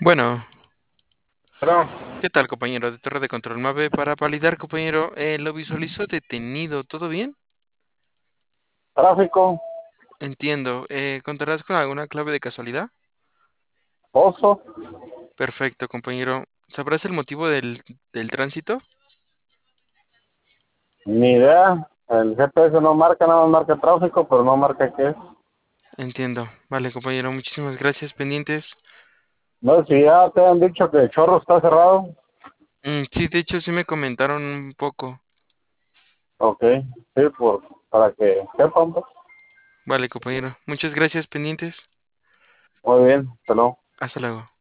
Bueno, Pero, ¿qué tal, compañero de Torre de Control Mave? Para validar, compañero, lo visualizo detenido. ¿Todo bien? tráfico, Entiendo. ¿Contarás con alguna clave de casualidad? pozo, Perfecto, compañero. ¿Sabrás el motivo del tránsito? ni idea. El GPS no marca, nada más marca tráfico, pero no marca qué es. Entiendo. Vale, compañero, muchísimas gracias. Pendientes. No sé si ya te han dicho que el chorro está cerrado. Sí, de hecho, sí me comentaron un poco. Ok, sí, para que sepan, pues. Vale, compañero. Muchas gracias, pendientes. Muy bien, hasta luego. Hasta luego.